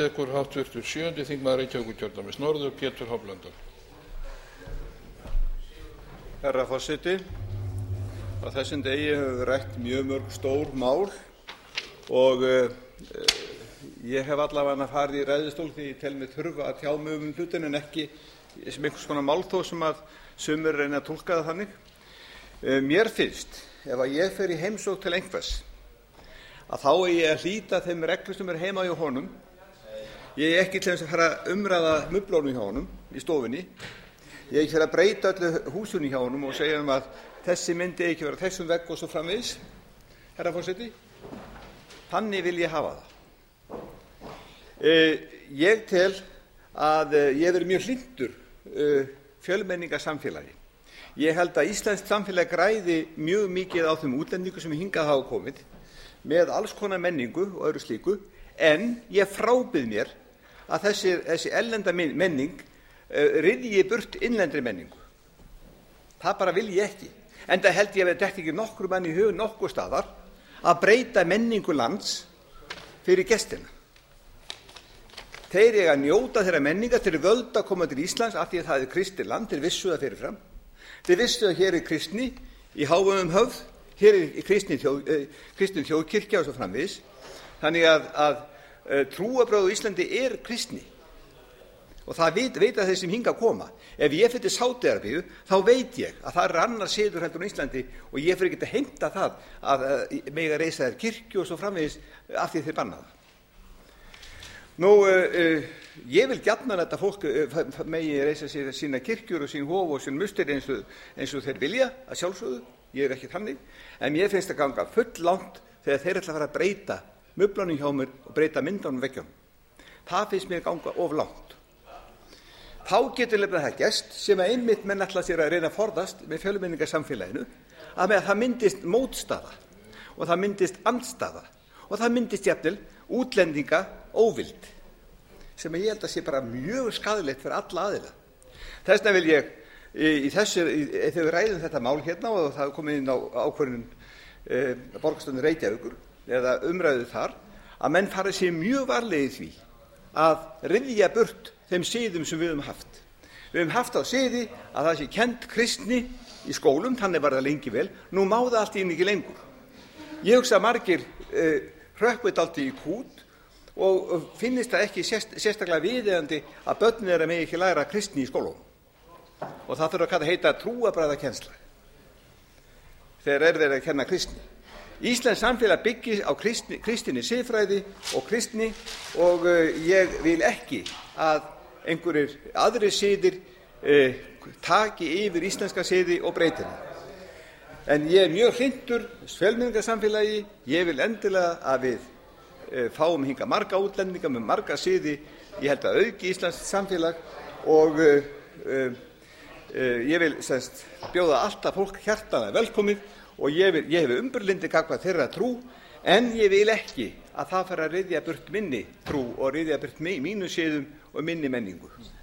tekur háttvirtur 7. þingmaður Reykjavíkurkjördæmis norður, Pétur H. Blöndal. Herra forseti, á þessum degi hefur við rætt mjög mörg stór mál og ég hef allavega farið í ræðustól því ég tel mig þurfa að tjá mig hlutin en ekki sem einhvers konar málþóf sem að sumir reyna að túlka það þannig. Mér finnst ef að ég fer í heimsókn til einhvers að þá ég að hlíta þeim reglum sem heima hjá honum. Ég ekki til þess að fara að umræða mublónum hjá honum í stofunni. Ég ekki fyrir að breyta öllu húsunni hjá honum og segja að þessi myndi ekki vera þessum vegg og svo framvegis. Herra forseti, þannig vil ég hafa það. Ég tel að ég verið mjög hlynntur fjölmenningarsamfélagi. Ég held að íslenskt samfélag græði mjög mikið á þeim útlendingum sem hingað hafa komið með alls konar menningu og öðru slíku, en ég frábið mér að þessi erlenda menning ryðji burt innlendri menningu. Það bara vil ég ekki. Enda held ég að þetta ekki nokkru mann í hug nokkur staðar að breyta menningu lands fyrir gestina. Þeir eiga að njóta þeirra menningar, þeir völd að koma til Íslands af því að það kristið land, þeir vissu það fyrirfram. Þeir vissu að hér kristni í hávegum höfð, hér kristin þjóðkirkja og svo framvegis. Þannig að trúarbrögð á Íslandi kristni og það vita þeir sem hingað koma. Ef ég fyrir Sádi-Arabíu þá veit ég að það annar siður heldur á Íslandi og ég fyrir ekki að heimta það að mega reisa þær kirkju og svo framvegis af því þeir banna það. Ég vil gjarnan að þetta fólk megi reisa sína kirkjur og sín hof og sín mustir eins og þeir vilja, að sjálfsögðu, ég ekki þannig, en mér finnst að ganga full langt þegar þeir ætla að fara að breyta möblunum hjá mér og breyta myndunum veggjum. Það finnst mér ganga of langt. Þá getur lefnað það gerst sem að einmitt menn ætla sér að reyna að forðast með fjölmenningarsamfélaginu að með það myndist mótstaða og það myndist andstaða og það myndist jafnvel útlendinga óvild sem ég held að sé bara mjög skaðlegt fyrir alla aðila. Þess vegna vil ég þegar við ræðum þetta mál hérna og það er komið inn á ákvörðun borgarstjórnar Reykjavíkur eða umræðu þar að menn fari sér mjög varlega í því að ryðja burt þeim siðum sem við höfum haft. Við höfum haft á siði að það sé kennt kristni í skólum, þannig var það lengi vel. Nú má það allt í ekki lengur. Ég hugsa að margir hrökkvið dálítið í kút og finnist það ekki sérstaklega viðeigandi að börnin þeirra megi ekki læra kristni í skólum. Og það þurfa að heita trúarbragðakennsla þegar verið að kenna kristni. Íslenskt samfélag byggir á kristinni siðfræði og kristni og ég vil ekki að einhverjir aðrir siðir taki yfir íslenska siði og breyti henni. En ég mjög hlynntur fjölmenningarsamfélagi, ég vil endilega að við fáum hingað marga útlendinga með marga siði, ég held að auki íslenskt samfélag og ég vil bjóða alltaf fólk hjartanlega velkomið og ég hef umburlyndi gagnvart þeirra trú en ég vil ekki að það fari að ryðja burt minni trú og ryðja burt mínu siðum og minni menningu.